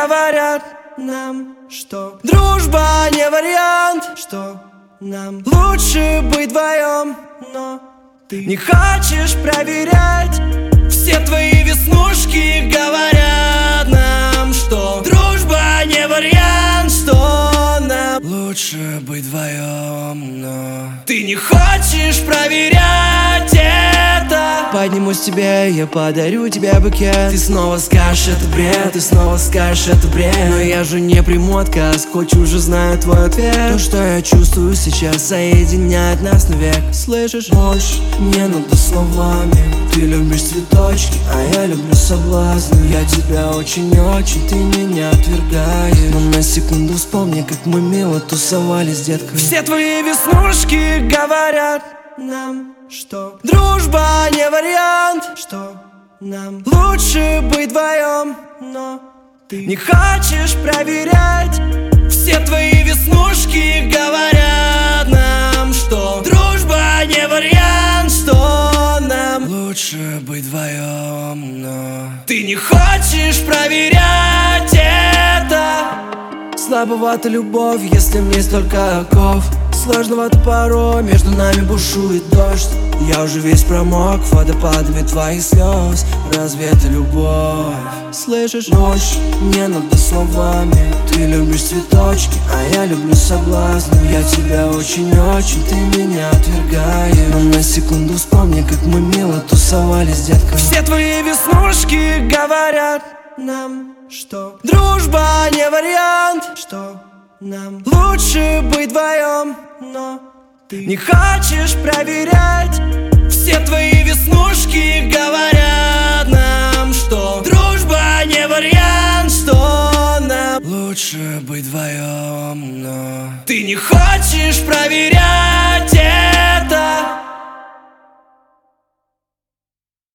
говорят нам, что дружба не вариант, что нам лучше быть вдвоем, но ты не хочешь проверять. Все твои веснушки говорят нам, что дружба не вариант, что нам лучше быть вдвоем, но ты не хочешь проверять это. Поднимусь тебе, я подарю тебе букет. Ты снова скажешь, это бред, ты снова скажешь, это бред. Но я же не приму отказ, хоть уже знаю твой ответ. То, что я чувствую сейчас, соединяет нас навек. Слышишь? Больше не надо словами. Ты любишь цветочки, а я люблю соблазны. Я тебя очень-очень, ты меня отвергаешь. Но на секунду вспомни, как мы мило тусовали с детками. Все твои веснушки говорят нам, что дружба не вариант, что нам лучше быть вдвоем, но ты не хочешь проверять. Все твои веснушки говорят нам, что дружба не вариант, что нам лучше быть вдвоем, но ты не хочешь проверять это. Слабовата любовь, если мне столько оков. Сложновато порой, между нами бушует дождь. Я уже весь промок водопадами твоих слез. Разве это любовь? Слышишь? Больше не надо словами. Ты любишь цветочки, а я люблю соблазны. Я тебя очень-очень, ты меня отвергаешь. Но на секунду вспомни, как мы мило тусовали с детками. Все твои веснушки говорят нам, что дружба не вариант, что нам лучше быть вдвоем, но ты не хочешь проверять. Все твои веснушки говорят нам, что дружба не вариант, что нам лучше быть вдвоем, но ты не хочешь проверять.